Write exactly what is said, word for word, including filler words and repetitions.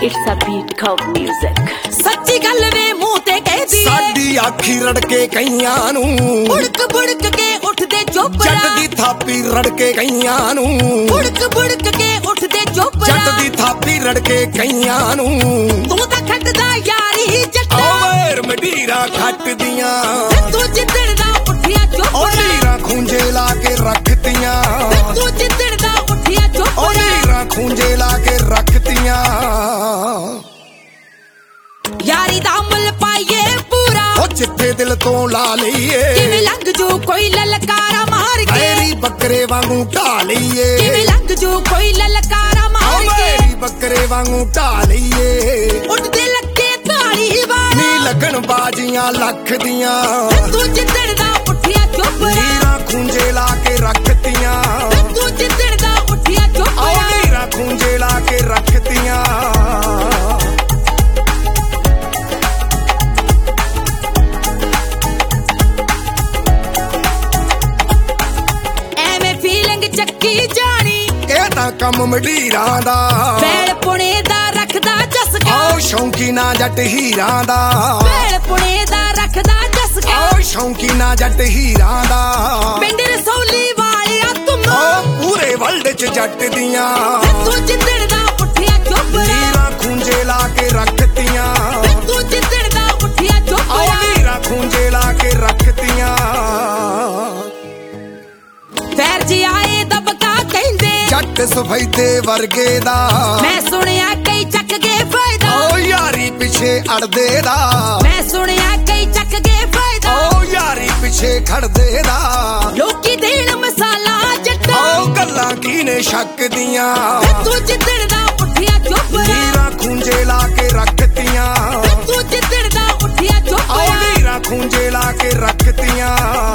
It's a beat called music. सच्ची गल वे मुंह ते कहदी साडी आखी रड़के कईयां नू बुड़क बुड़क के उठदे चोपड़ा जट दी थापी रड़के कईयां नू बुड़क बुड़क के उठदे चोपड़ा जट दी थापी रड़के कईयां नू तू तां खटदा यारी जट्टा ओवेर मडीरा खट दियां तू जिद्दड़ दा उठिया ओ चोपड़ा नीरा खूंजे ला के रखतियां तू जिद्दड़ दा उठिया ओ चोपड़ा नीरा खूंजे ला के रखतियां यारी दा मुल पाइए पूरा ओ जिथे दिल तो ला लईए किवें लंघ जू कोई ललकारा मार के मेरी बकरे वांगू ढा लईए किवें लंघ जू कोई ललकारा ओ मार के मेरी बकरे वांगू ढा लईए उठदे लक्के ताड़ी वाला नी लगन बाजियां लख दियां तू जिद्दड़ दा उठिया चोपड़ा नीरा खूंजे ला के रखतियां तू जिद्दड़ दा उठिया ओ चोपड़ा नीरा खूंजे ला के रखतियां ਐਵੇਂ ਫੀਲਿੰਗ ਚੱਕੀ ਜਾਣੀ ਇਹ ਤਾਂ ਕੰਮ ਮਡੀਰਾਂ ਦਾ ਬੈਲ ਪੁਣੇ ਦਾ ਰੱਖਦਾ ਚਸਕਾ ਓ ਸ਼ੌਂਕੀ ਨਾ ਜੱਟ ਹੀਰਾਂ ਦਾ ਬੈਲ ਪੁਣੇ ਦਾ ਰੱਖਦਾ ਚਸਕਾ ਓ ਸ਼ੌਂਕੀ ਨਾ ਜੱਟ ਹੀਰਾਂ ਦਾ ਪਿੰਡ ਰਸੌਲੀ ਵਾਲਿਆ ਤੁਮ ਓ ਪੂਰੇ ਵਰਲਡ ਚ ਜੱਟ ਦੀਆਂ ਤੂੰ ਜਿੱਦੜ ਦਾ ਉੱਠਿਆ ਚੋਪੜਾ ਨੀਰਾ ਖੂੰਜੇ ਲਾ ਕੇ ਰੱਖਤੀਆਂ ਤੂੰ ਜਿੱਦੜ ਦਾ ਉੱਠਿਆ ਓ ਚੋਪੜਾ ਨੀਰਾ ਖੂੰਜੇ ਲਾ ਕੇ ਰੱਖਤੀਆਂ ਫੈਰ ਜੀ ਆਏ ਦਬਕਾ ਕਹਿੰਦੇ ਜੱਟ ਸਫੈਦੇ ਵਰਗੇ ਦਾ ਮੈਂ ਸੁਣਿਆ ਕਈ ਚੱਕ ਗਏ ਫਾਇਦਾ ਓ ਯਾਰੀ ਪਿੱਛੇ ਅੜਦੇ ਦਾ ਮੈਂ ਸੁਣਿਆ ਕਈ ਚੱਕ ਗਏ ਫਾਇਦਾ ਓ ਯਾਰੀ ਪਿੱਛੇ ਖੜਦੇ ਦਾ ਲੋਕੀ ਦੇਣ ਮਸਾਲਾ ਜੱਟਾ ਓ ਗੱਲਾਂ ਕੀਨੇ ਸ਼ੱਕ ਦੀਆਂ ਤੂੰ ਜਿੱਦੜ ਦਾ ਉੱਠਿਆ ਚੋਪੜਾ ਨੀਰਾ ਖੂੰਜੇ ਲਾ ਕੇ ਰੱਖਤੀਆਂ ਤੂੰ ਜਿੱਦੜ ਦਾ ਉੱਠਿਆ ਓ ਚੋਪੜਾ ਨੀਰਾ ਖੂੰਜੇ ਲਾ ਕੇ ਰੱਖਤੀਆਂ